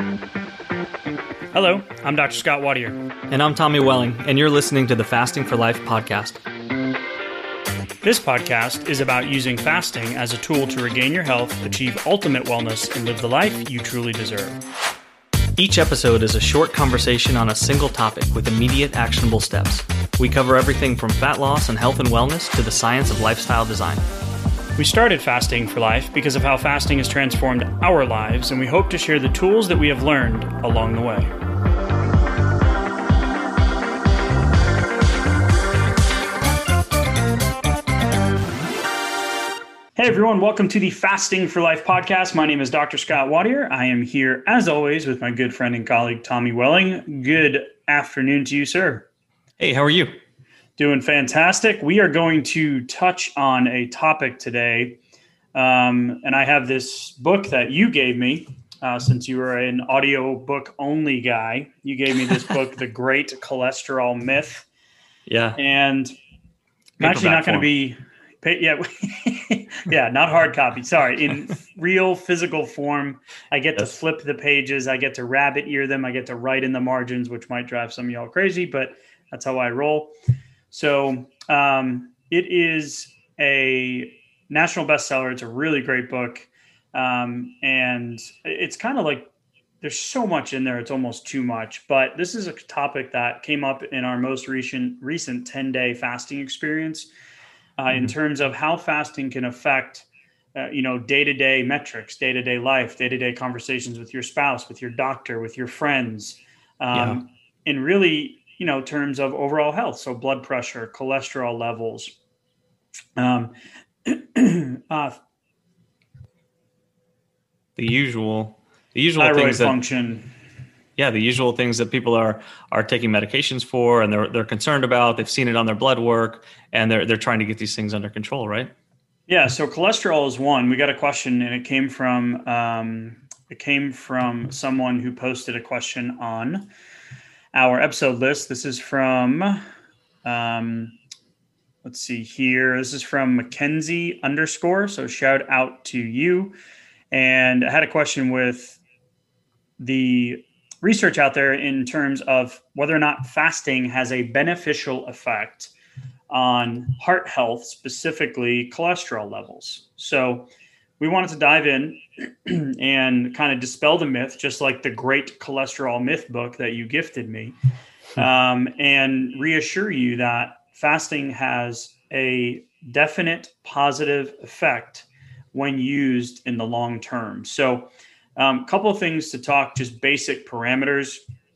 Hello, I'm Dr. Scott Watier. And I'm Tommy Welling, and you're listening to the Fasting for Life podcast. This podcast is about using fasting as a tool to regain your health, achieve ultimate wellness, and live the life you truly deserve. Each episode is a short conversation on a single topic with immediate actionable steps. We cover everything from fat loss and health and wellness to the science of lifestyle design. We started Fasting for Life because of how fasting has transformed our lives, and we hope to share the tools that we have learned along the way. Hey everyone, welcome to the Fasting for Life podcast. My name is Dr. Scott Watier. I am here, as always, with my good friend and colleague, Tommy Welling. Good afternoon to you, sir. Hey, how are you? Doing fantastic. We are going to touch on a topic today, and I have this book that you gave me, since you were an audio book only guy. You gave me this book, The Great Cholesterol Myth. Yeah. And I'm actually not going to be... Yeah, not hard copy. Sorry, in real physical form. I get to flip the pages. I get to rabbit ear them. I get to write in the margins, which might drive some of y'all crazy, but that's how I roll. So it is a national bestseller. It's a really great book, and it's kind of like there's so much in there. It's almost too much. But this is a topic that came up in our most recent 10-day fasting experience. In terms of how fasting can affect, day-to-day metrics, day-to-day life, day-to-day conversations with your spouse, with your doctor, with your friends, and really, terms of overall health. So blood pressure, cholesterol levels, the usual thyroid things function. The usual things that people are taking medications for, and they're concerned about. They've seen it on their blood work, and they're trying to get these things under control, right? Yeah. So cholesterol is one. We got a question, and it came from someone who posted a question on our episode list. This is from, let's see here. This is from Mackenzie _ So shout out to you. And I had a question with the research out there in terms of whether or not fasting has a beneficial effect on heart health, specifically cholesterol levels. So we wanted to dive in and kind of dispel the myth, just like the Great Cholesterol Myth book that you gifted me, and reassure you that fasting has a definite positive effect when used in the long term. So a couple of things to talk, just basic parameters.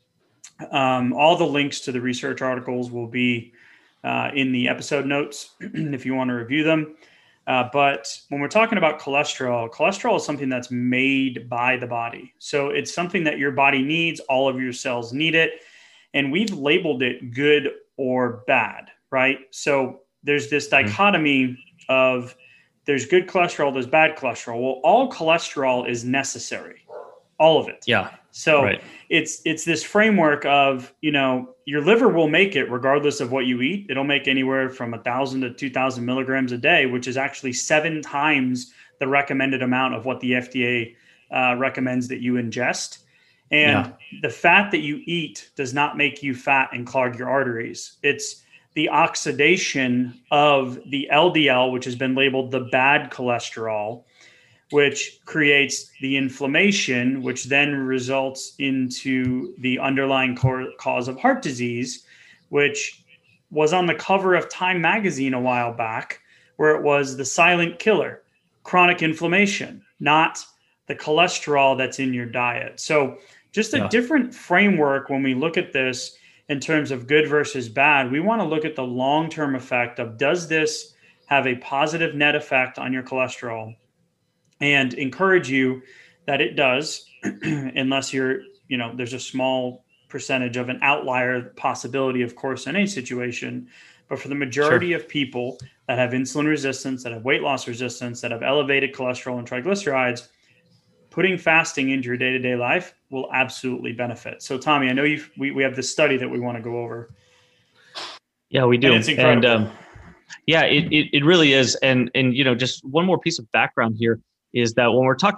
All the links to the research articles will be in the episode notes if you want to review them. But when we're talking about cholesterol is something that's made by the body. So it's something that your body needs. All of your cells need it. And we've labeled it good or bad, right? So there's this dichotomy of there's good cholesterol, there's bad cholesterol. Well, all cholesterol is necessary, all of it. Yeah. So it's this framework of, your liver will make it regardless of what you eat. It'll make anywhere from 1,000 to 2,000 milligrams a day, which is actually 7 times the recommended amount of what the FDA recommends that you ingest. And the fat that you eat does not make you fat and clog your arteries. It's the oxidation of the LDL, which has been labeled the bad cholesterol, which creates the inflammation, which then results into the underlying cause of heart disease, which was on the cover of Time magazine a while back, where it was the silent killer, chronic inflammation, not the cholesterol that's in your diet. So just a different framework when we look at this. In terms of good versus bad, we want to look at the long-term effect of, does this have a positive net effect on your cholesterol? And encourage you that it does, unless there's a small percentage of an outlier possibility, of course, in any situation. But for the majority of people that have insulin resistance, that have weight loss resistance, that have elevated cholesterol and triglycerides, putting fasting into your day-to-day life will absolutely benefit. So, Tommy, I know we have this study that we want to go over. Yeah, we do. And it's incredible. And it really is. And just one more piece of background here is that when we're talking about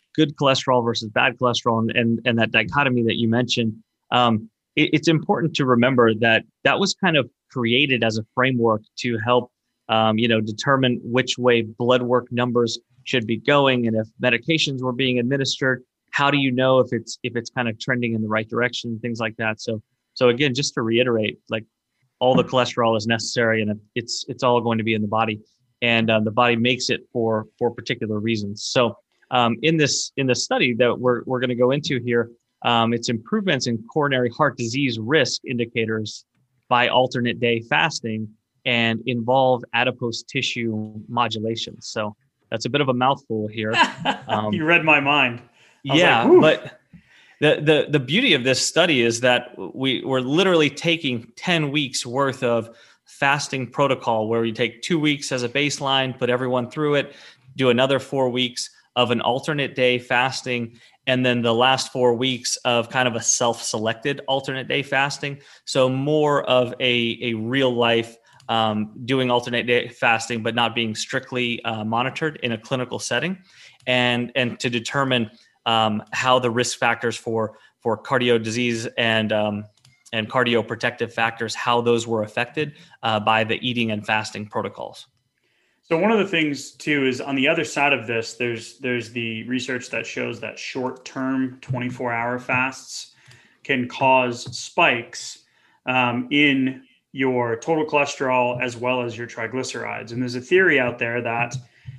good cholesterol versus bad cholesterol and that dichotomy that you mentioned, it's important to remember that was kind of created as a framework to help determine which way blood work numbers should be going, and if medications were being administered, how do you know if it's kind of trending in the right direction, things like that. So again, just to reiterate, like, all the cholesterol is necessary, and it's all going to be in the body, and the body makes it for particular reasons. So in this study that we're going to go into here, it's improvements in coronary heart disease risk indicators by alternate day fasting and involve adipose tissue modulation. So that's a bit of a mouthful here. You read my mind. Yeah, but the beauty of this study is that we're literally taking 10 weeks worth of fasting protocol, where we take 2 weeks as a baseline, put everyone through it, do another 4 weeks of an alternate day fasting, and then the last 4 weeks of kind of a self-selected alternate day fasting. So more of a real life doing alternate day fasting, but not being strictly monitored in a clinical setting, and to determine how the risk factors for cardio disease and cardioprotective factors, how those were affected by the eating and fasting protocols. So one of the things too is, on the other side of this, there's the research that shows that short-term 24-hour fasts can cause spikes in your total cholesterol as well as your triglycerides. And there's a theory out there that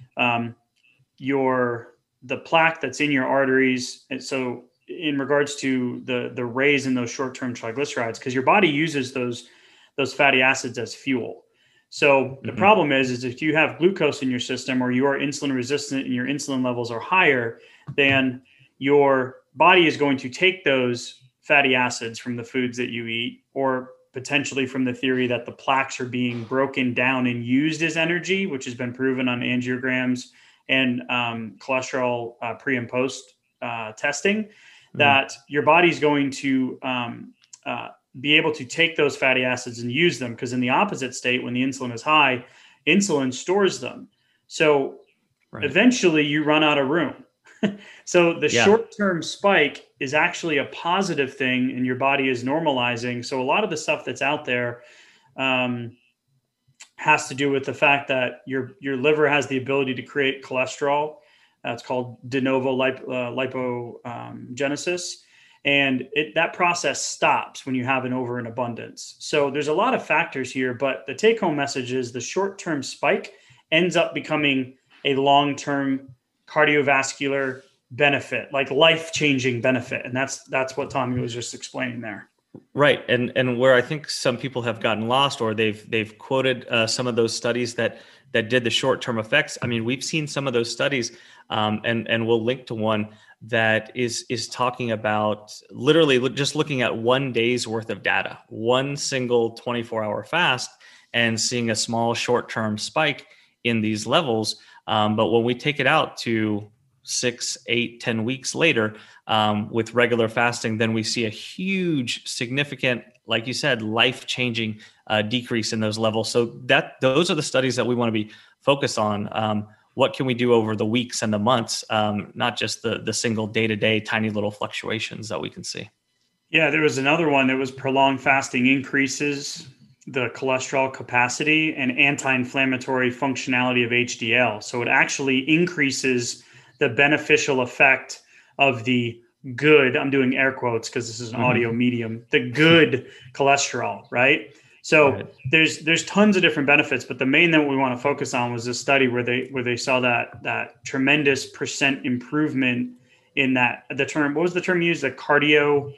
the plaque that's in your arteries, and so in regards to the raise in those short-term triglycerides, because your body uses those fatty acids as fuel. So the problem is if you have glucose in your system, or you are insulin resistant and your insulin levels are higher, then your body is going to take those fatty acids from the foods that you eat, or potentially from the theory that the plaques are being broken down and used as energy, which has been proven on angiograms and cholesterol pre and post testing, that your body's going to be able to take those fatty acids and use them, because in the opposite state, when the insulin is high, insulin stores them. So eventually you run out of room. So the short-term spike is actually a positive thing, and your body is normalizing. So a lot of the stuff that's out there has to do with the fact that your liver has the ability to create cholesterol. It's called de novo lipogenesis. And that process stops when you have an over and abundance. So there's a lot of factors here, but the take home message is the short-term spike ends up becoming a long-term cardiovascular benefit, like life-changing benefit. And that's what Tommy was just explaining there. Right. And where I think some people have gotten lost, or they've quoted some of those studies that did the short-term effects. I mean, we've seen some of those studies, and we'll link to one that is talking about literally just looking at 1 day's worth of data, one single 24-hour fast, and seeing a small short-term spike in these levels. But when we take it out to 6, 8, 10 weeks later with regular fasting, then we see a huge, significant, like you said, life-changing decrease in those levels. So those are the studies that we want to be focused on. What can we do over the weeks and the months, not just the single day-to-day tiny little fluctuations that we can see. Yeah, there was another one that was prolonged fasting increases the cholesterol capacity and anti-inflammatory functionality of HDL. So it actually increases the beneficial effect of the good, I'm doing air quotes because this is an audio medium, the good cholesterol, right? So there's tons of different benefits, but the main that we want to focus on was this study where they saw that tremendous percent improvement in that, the term, what was the term used? The cardioprotective.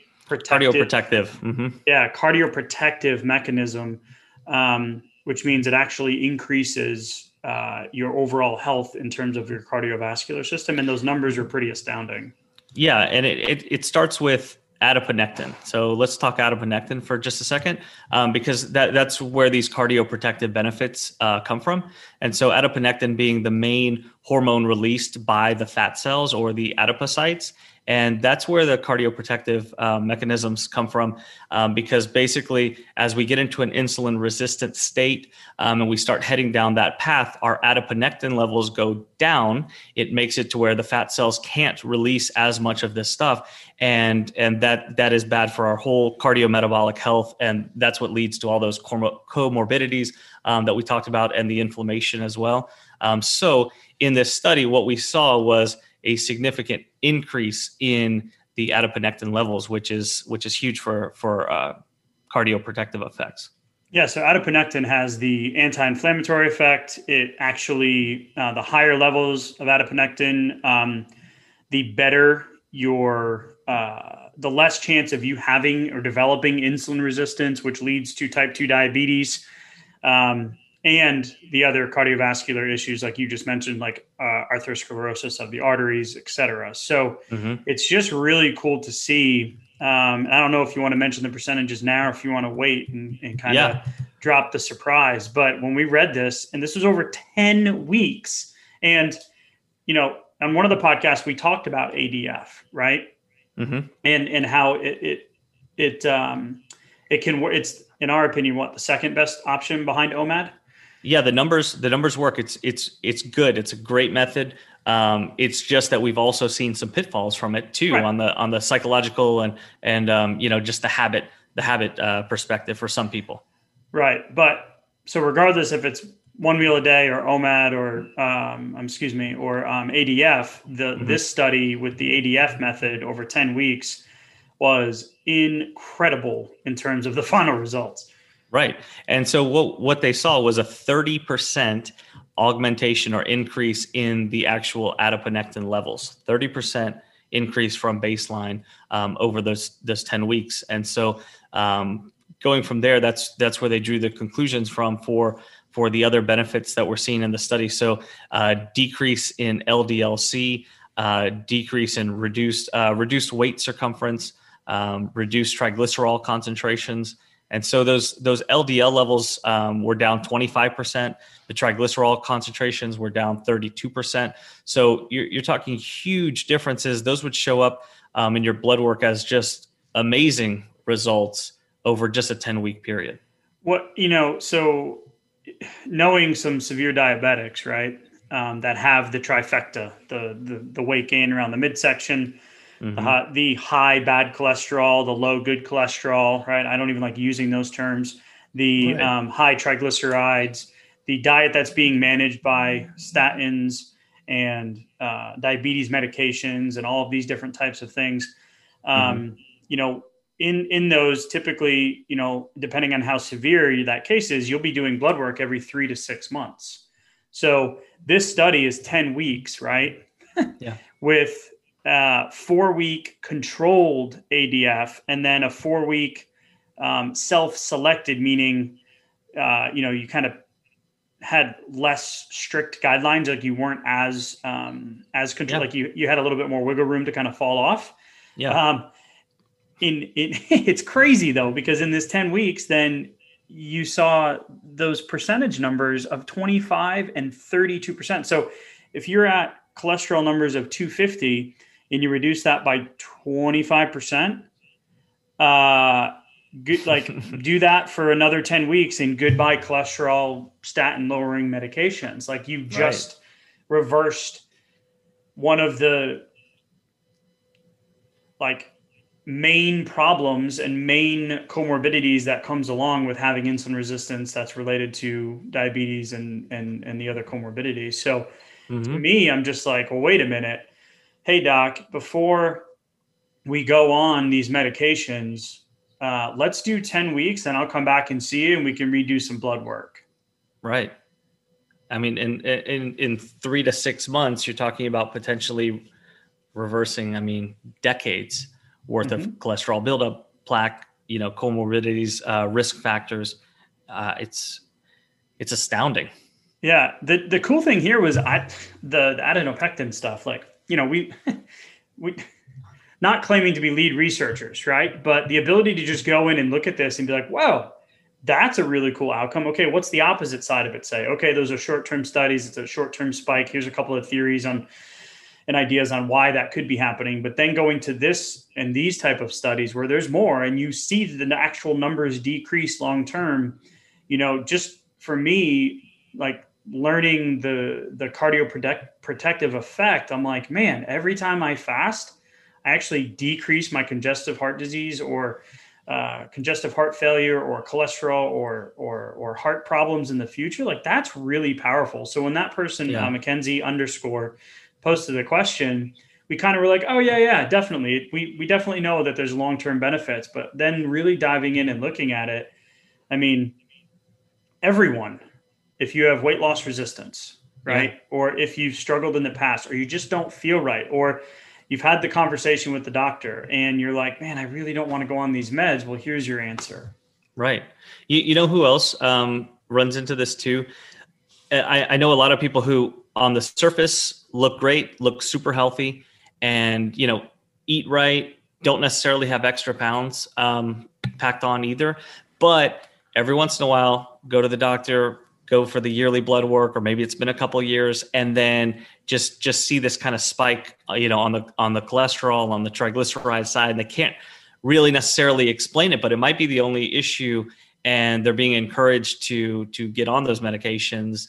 Yeah, cardioprotective mechanism, which means it actually increases your overall health in terms of your cardiovascular system. And those numbers are pretty astounding. Yeah, and it starts with adiponectin. So let's talk adiponectin for just a second, because that's where these cardioprotective benefits come from. And so adiponectin being the main hormone released by the fat cells or the adipocytes, And that's where the cardioprotective mechanisms come from, because basically, as we get into an insulin resistant state and we start heading down that path, our adiponectin levels go down. It makes it to where the fat cells can't release as much of this stuff. And that is bad for our whole cardiometabolic health. And that's what leads to all those comorbidities that we talked about, and the inflammation as well. So in this study, what we saw was a significant increase in the adiponectin levels, which is huge for cardioprotective effects. Yeah, so adiponectin has the anti-inflammatory effect. It actually, the higher levels of adiponectin, the better the less chance of you having or developing insulin resistance, which leads to type 2 diabetes. And the other cardiovascular issues, like you just mentioned, like atherosclerosis of the arteries, et cetera. So it's just really cool to see. I don't know if you want to mention the percentages now, or if you want to wait and kind of drop the surprise. But when we read this, and this was over 10 weeks, and, on one of the podcasts, we talked about ADF, right? And how it can work. It's, in our opinion, the second best option behind OMAD. Yeah, the numbers work. It's good. It's a great method. It's just that we've also seen some pitfalls from it too, right, on the psychological and just the habit perspective for some people. Right, but so regardless if it's one meal a day or OMAD or ADF, this study with the ADF method over 10 weeks was incredible in terms of the final results. Right. And so what they saw was a 30% augmentation or increase in the actual adiponectin levels, 30% increase from baseline over those 10 weeks. And so going from there, that's where they drew the conclusions from for the other benefits that we're seeing in the study. So decrease in LDL-C, decrease in reduced weight circumference, reduced triglycerol concentrations. And so those LDL levels were down 25%. The triglycerol concentrations were down 32%. So you're talking huge differences. Those would show up in your blood work as just amazing results over just a 10-week period. So knowing some severe diabetics, right, that have the trifecta, the weight gain around the midsection, the high bad cholesterol, the low good cholesterol, right? I don't even like using those terms. The high triglycerides, the diet that's being managed by statins and diabetes medications and all of these different types of things. In those, typically, depending on how severe that case is, you'll be doing blood work every 3 to 6 months. So this study is 10 weeks, right? Yeah. With 4-week controlled ADF, and then a 4-week self-selected, meaning, you kind of had less strict guidelines. Like you weren't as controlled, like you had a little bit more wiggle room to kind of fall off. Yeah. It's crazy though, because in this 10 weeks, then you saw those percentage numbers of 25 and 32%. So if you're at cholesterol numbers of 250 and you reduce that by 25%, do that for another 10 weeks and goodbye cholesterol statin lowering medications. Like you've just reversed one of the main problems and main comorbidities that comes along with having insulin resistance that's related to diabetes and the other comorbidities. So to me, I'm just like, well, wait a minute. Hey, doc, before we go on these medications, let's do 10 weeks and I'll come back and see you and we can redo some blood work. Right. I mean, in 3 to 6 months, you're talking about potentially reversing, decades worth of cholesterol buildup, plaque, comorbidities, risk factors. It's astounding. Yeah. The cool thing here was the adenopectin stuff. We not claiming to be lead researchers, right? But the ability to just go in and look at this and be like, wow, that's a really cool outcome. Okay, what's the opposite side of it say? Okay, those are short-term studies. It's a short-term spike. Here's a couple of theories on, and ideas on why that could be happening. But then going to this and these type of studies where there's more and you see the actual numbers decrease long term, just for me, like learning the cardioprotective effect, I'm like, man, every time I fast, I actually decrease my congestive heart disease or congestive heart failure or cholesterol or heart problems in the future. Like that's really powerful. So when that person, Mackenzie _ posted the question, we kind of were like, oh yeah, definitely. We definitely know that there's long-term benefits, but then really diving in and looking at it, I mean, everyone, if you have weight loss resistance, right? Or if you've struggled in the past, or you just don't feel right, or you've had the conversation with the doctor and you're like, man, I really don't want to go on these meds. Well, here's your answer. Right. You know who else runs into this too? I know a lot of people who on the surface look great, look super healthy, and, eat right, don't necessarily have extra pounds packed on either. But every once in a while, go to the doctor, go for the yearly blood work, or maybe it's been a couple of years, and then just see this kind of spike, on the cholesterol, on the triglyceride side, and they can't really necessarily explain it, but it might be the only issue, and they're being encouraged to get on those medications.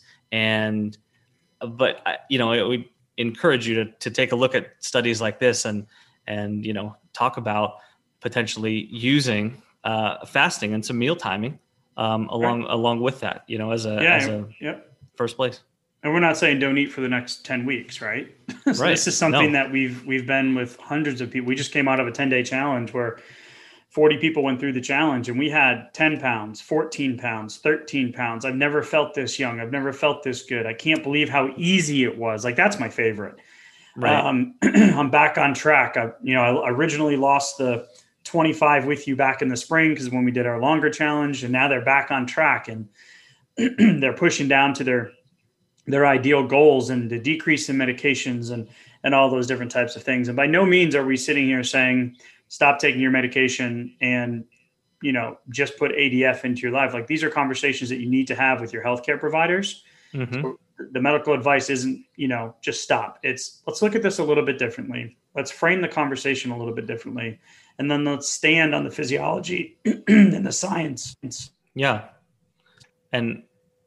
But we encourage you to take a look at studies like this and talk about potentially using fasting and some meal timing along with that, as a first place. And we're not saying don't eat for the next 10 weeks, right? So right. This is something that we've been with hundreds of people. We just came out of a 10-day challenge where 40 people went through the challenge, and we had 10 pounds, 14 pounds, 13 pounds. I've never felt this young. I've never felt this good. I can't believe how easy it was. Like, that's my favorite. Right. I'm back on track. I originally lost the 25 with you back in the spring because when we did our longer challenge, and now they're back on track and they're pushing down to their ideal goals and the decrease in medications and all those different types of things. And by no means are we sitting here saying, stop taking your medication and, just put ADF into your life. Like, these are conversations that you need to have with your healthcare providers. Mm-hmm. So the medical advice isn't, just stop. It's, let's look at this a little bit differently. Let's frame the conversation a little bit differently. And then let's stand on the physiology and the science. Yeah. And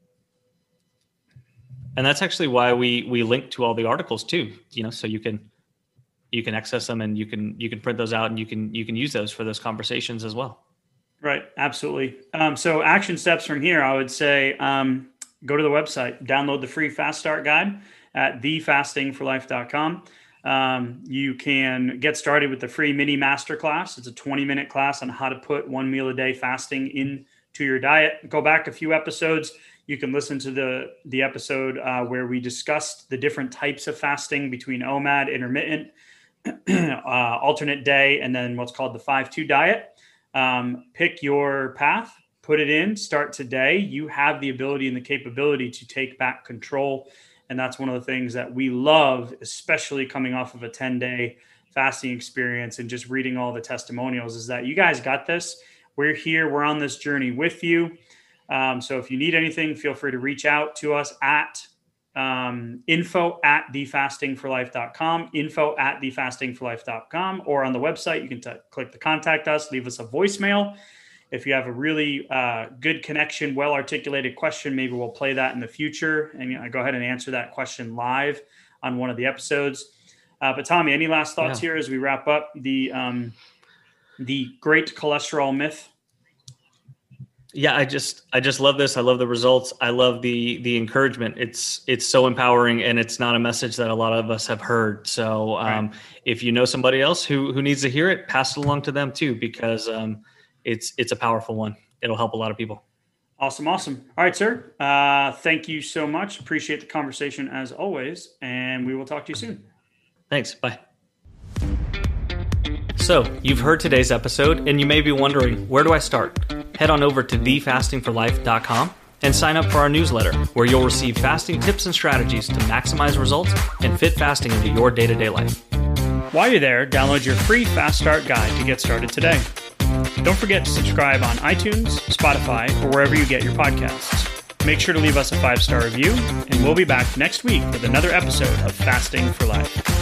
that's actually why we link to all the articles too, so you can access them and you can print those out and you can use those for those conversations as well. Right. Absolutely. So action steps from here, I would say, go to the website, download the free Fast Start Guide at thefastingforlife.com. You can get started with the free mini masterclass. It's a 20-minute class on how to put 1 meal a day fasting into your diet. Go back a few episodes. You can listen to the episode where we discussed the different types of fasting between OMAD, intermittent, alternate day, and then what's called the 5-2 diet. Pick your path, put it in, start today. You have the ability and the capability to take back control. And that's one of the things that we love, especially coming off of a 10-day fasting experience and just reading all the testimonials, is that you guys got this. We're here. We're on this journey with you. So if you need anything, feel free to reach out to us at info@thefastingforlife.com, info@thefastingforlife.com, or on the website, you can click the contact us, leave us a voicemail. If you have a really good connection, well-articulated question, maybe we'll play that in the future and go ahead and answer that question live on one of the episodes. But Tommy, any last thoughts here as we wrap up the great cholesterol myth? Yeah, I just love this. I love the results. I love the encouragement. It's so empowering, and it's not a message that a lot of us have heard. So if you know somebody else who needs to hear it, pass it along to them too, because it's a powerful one. It'll help a lot of people. Awesome. All right, sir. Thank you so much. Appreciate the conversation as always, and we will talk to you soon. Thanks. Bye. So you've heard today's episode, and you may be wondering, where do I start? Head on over to thefastingforlife.com and sign up for our newsletter, where you'll receive fasting tips and strategies to maximize results and fit fasting into your day-to-day life. While you're there, download your free Fast Start Guide to get started today. Don't forget to subscribe on iTunes, Spotify, or wherever you get your podcasts. Make sure to leave us a 5-star review, and we'll be back next week with another episode of Fasting for Life.